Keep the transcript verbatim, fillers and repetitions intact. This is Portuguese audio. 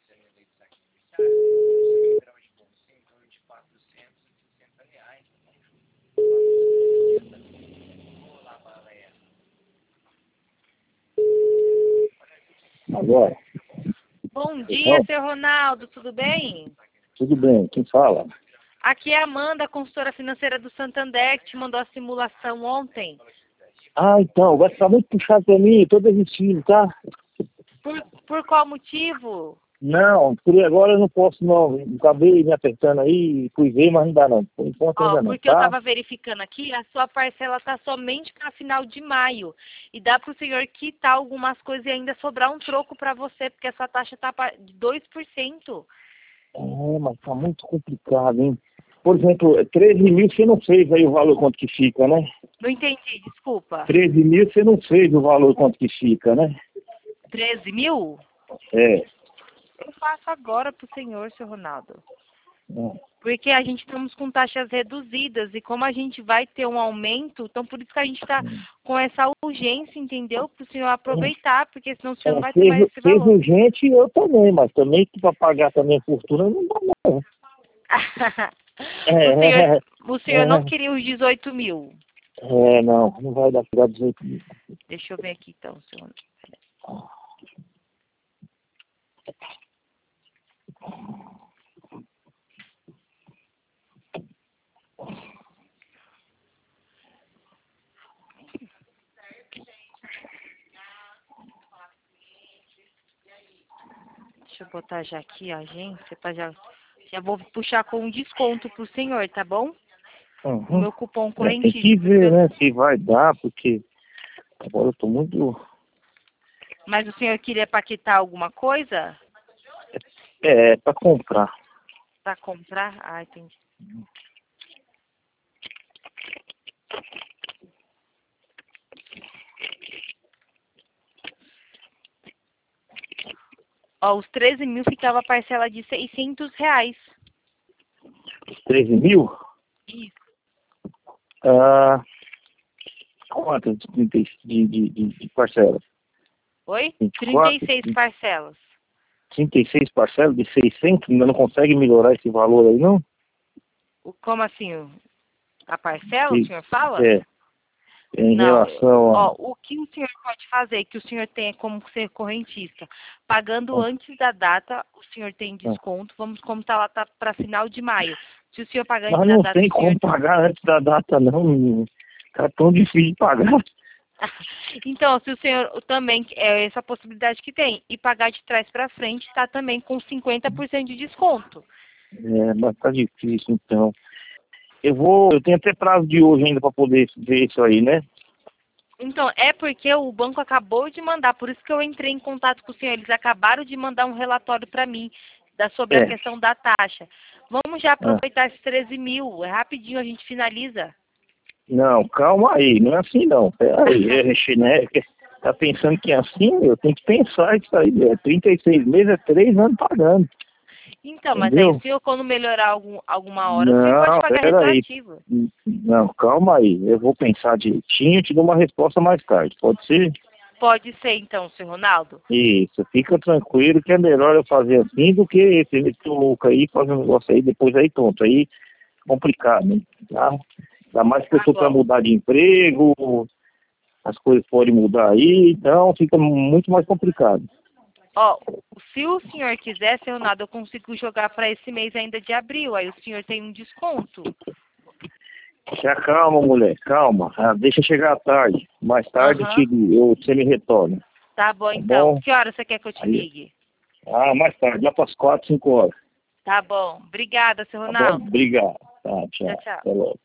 Agora, Bom dia, seu Ronaldo, tudo bem? tudo bem, quem fala? Aqui é a Amanda, consultora financeira do Santander, que te mandou a simulação ontem. Ah, então, vai ficar muito puxado pra mim, eu tô desistindo, tá? Por, por qual motivo? Não, por agora eu não posso não, acabei me apertando aí, fui ver, mas não dá não, por enquanto Ó, ainda não, porque eu tá? estava verificando aqui, a sua parcela está somente para final de maio. E dá para o senhor quitar algumas coisas e ainda sobrar um troco para você, porque a sua taxa está de dois por cento. É, mas tá muito complicado, hein? Por exemplo, treze mil você não fez aí o valor quanto que fica, né? Não entendi, desculpa. treze mil você não fez o valor quanto que fica, né? treze mil? É. Eu faço agora para o senhor, seu Ronaldo. é. Porque a gente estamos com taxas reduzidas e como a gente vai ter um aumento, então por isso que a gente está com essa urgência, entendeu? Para o senhor aproveitar, porque senão o senhor não É, vai ter mais fez, esse fez valor. urgente eu também, mas também que para pagar também a fortuna não dá não. o, senhor, É, o senhor não é, queria os dezoito mil. é, não, não vai dar para dezoito mil. Deixa eu ver aqui então, senhor. Deixa eu botar já aqui a agência, para já, já vou puxar com um desconto para o senhor, tá bom? Uhum. O meu cupom É, tem correntício. que ver, Eu... né, se vai dar, porque agora eu tô muito... Mas o senhor queria paquetar alguma coisa? É, para comprar. Para comprar? Ah, entendi. Ó, os treze mil ficava a parcela de seiscentos reais. treze mil? Isso. Ah, quanto de, de, de, de, de parcelas? Oi? vinte e trinta e quatro, seis parcelas. trinta e seis parcelas de seiscentos? Ainda não consegue melhorar esse valor aí, não? O, como assim? o- A parcela, o Que, senhor fala? é, em Não. relação a... Ó, o que o senhor pode fazer, que o senhor tem como ser correntista? Pagando antes da data, o senhor tem a- desconto. Vamos como tá lá, tá para final de maio. Se o senhor pagar antes Mas da não data, tem o senhor... como pagar antes da data, não, menino. Tá tão difícil de pagar. Então, se o senhor também, é essa possibilidade que tem, e pagar de trás para frente, está também com cinquenta por cento de desconto. É, mas tá difícil, então. Eu vou, eu tenho até prazo de hoje ainda para poder ver isso aí, né? Então, é porque o banco acabou de mandar, por isso que eu entrei em contato com o senhor. Eles acabaram de mandar um relatório para mim da, sobre a É. questão da taxa. Vamos já Ah, aproveitar esses treze mil. É rapidinho, a gente finaliza. não, calma aí, não é assim não. Peraí, é, né? Tá pensando que é assim? Eu tenho que pensar isso aí. É trinta e seis meses, é três anos pagando. Então, mas aí o Entendeu? senhor, quando melhorar algum, alguma hora, o senhor pode Não, pagar peraí. retroativo. Não, calma aí. Eu vou pensar direitinho e te dou uma resposta mais tarde. Pode ser? Pode ser, então, senhor Ronaldo. Isso, fica tranquilo que é melhor eu fazer assim do que esse, esse louco aí, fazer um negócio aí, depois aí tonto. Aí complicado, né? Tá? Ainda mais que eu Tá estou para bom. mudar de emprego, as coisas podem mudar aí, então fica muito mais complicado. Ó, se o senhor quiser, senhor Ronaldo, eu consigo jogar para esse mês ainda de abril. Aí o senhor tem um desconto. Se acalma, mulher, calma. Ah, deixa chegar à tarde. Mais tarde eu Aham. te, eu, você me retorna. Tá bom, Tá então. bom? Que hora você quer que eu te Aí, ligue? ah, mais tarde, lá para as quatro, cinco horas. Tá bom. Obrigada, seu Tá bom? Ronaldo. Obrigado. Tá, Tchau, tchau. tchau. Até logo.